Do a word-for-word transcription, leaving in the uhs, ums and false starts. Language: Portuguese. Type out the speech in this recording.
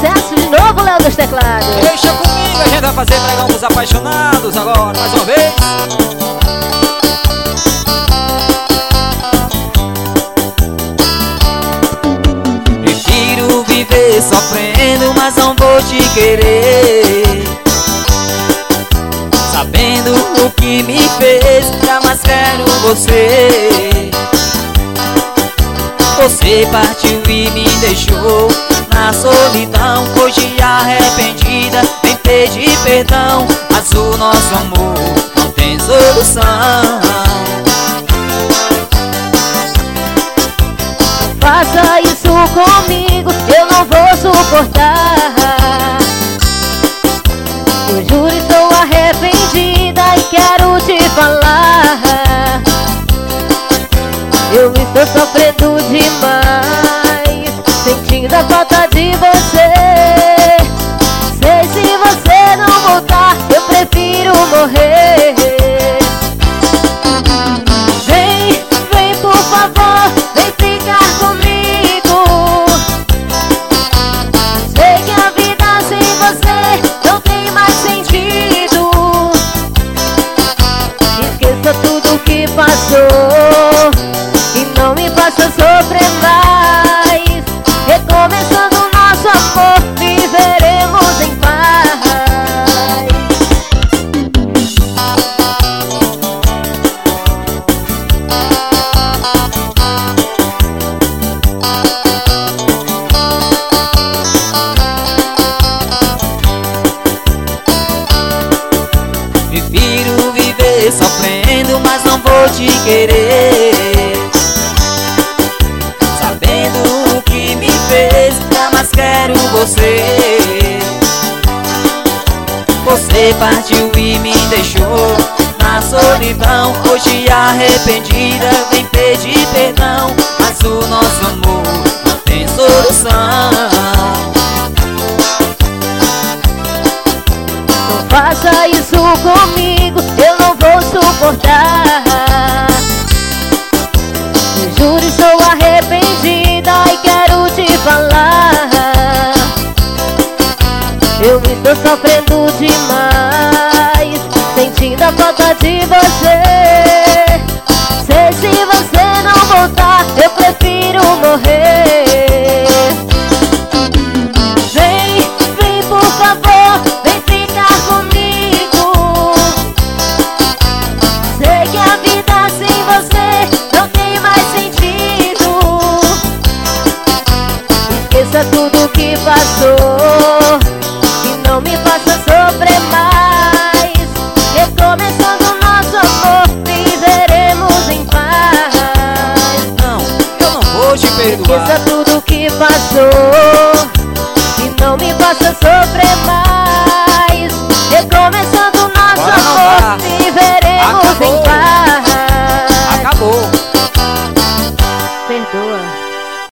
sucesso de novo, Léo dos teclados. Deixa comigo, a gente vai fazer pregão pros apaixonados agora, mais uma vez. Prefiro viver sofrendo, mas não vou te querer, sabendo o que me fez, jamais quero você. Você partiu e me deixou na solidão. Hoje arrependida, vem pedir perdão, mas o nosso amor não tem solução. Faça isso comigo, eu não vou suportar. Eu juro, estou arrependida e quero te falar. Eu estou sofrendo demais, sentindo a falta de você. Sei, se você não voltar, eu prefiro morrer. Vem, vem por favor, vem ficar comigo. Sei que a vida sem você não tem mais sentido. Esqueça tudo que passou e não me faça sofrer mais. Recomeçando nosso amor, viveremos em paz. Prefiro viver sofrendo, mas não vou te querer, sabendo o que me fez, jamais quero você. Você partiu e me deixou na solidão. Hoje arrependida, vem pedir perdão, mas o nosso amor não tem solução. Não faça isso comigo, eu não vou suportar. Eu juro, estou arrependida e quero te falar. Eu estou sofrendo demais, sentindo a falta de você. Sei, se você não voltar, eu prefiro morrer. Vem, vem por favor, vem ficar comigo. Sei que a vida sem você não tem mais sentido. Esqueça tudo que passou e não me faça sofrer mais. Recomeçando nosso amor, viveremos em paz. Não, eu não vou te perdoar. Esqueça tudo que passou e não me faça sofrer mais.